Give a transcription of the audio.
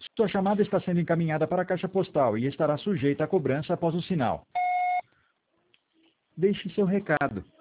Sua chamada está sendo encaminhada para a caixa postal e estará sujeita a cobrança após o sinal. Deixe seu recado.